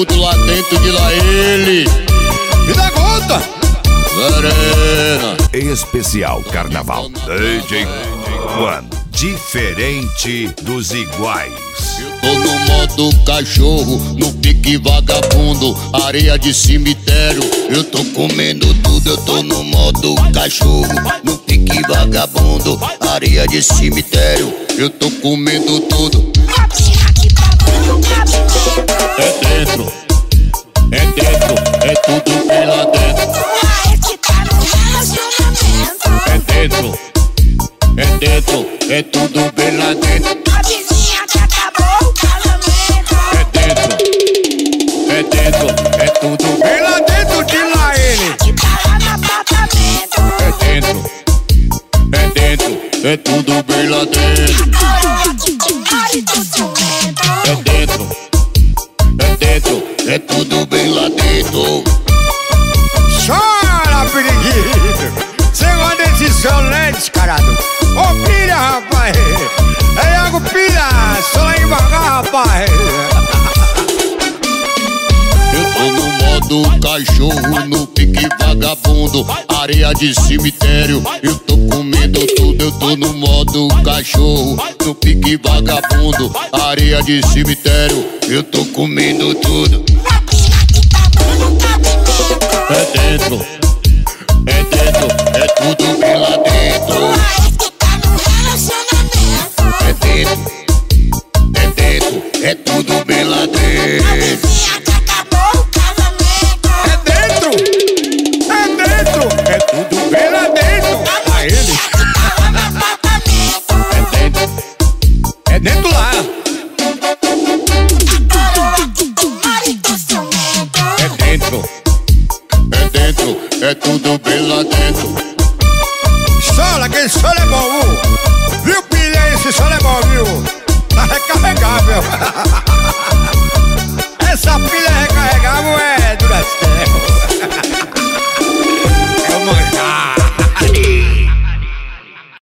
tudo lá dentro de lá ele. Me dá conta! Serena. Especial Carnaval DJ One, diferente dos iguais. Tô no modo cachorro, no pique vagabundo, areia de cemitério. Eu tô comendo tudo, eu tô no modo cachorro, no pique vagabundo, areia de cemitério. Eu tô comendo tudo. É dentro, é dentro, é tudo bem lá dentro. É dentro, é dentro, é tudo bem lá dentro. A vizinha que acabou o casamento. É dentro, é tudo bem lá dentro de lá ele. Que tá lá no apartamento. É dentro, é tudo bem lá dentro. É dentro, é tudo bem lá dentro. Chora, periquito! Você gosta desse solé descarado? Ô pilha, rapaz! É água pilha! Só lá embaixo, rapaz! Eu tô no modo cachorro, no pique vagabundo, areia de cemitério. Eu tô comendo tudo, eu tô no modo cachorro, no pique vagabundo, areia de cemitério. Eu tô comendo tudo. É dentro, é dentro, é tudo bem lá dentro. É dentro, é dentro, é tudo bem lá dentro. É dentro! É dentro! É tudo bem lá dentro! A ele! É dentro, É dentro lá! é dentro, é dentro, é tudo bem lá dentro. Sola, aquele solo é bom!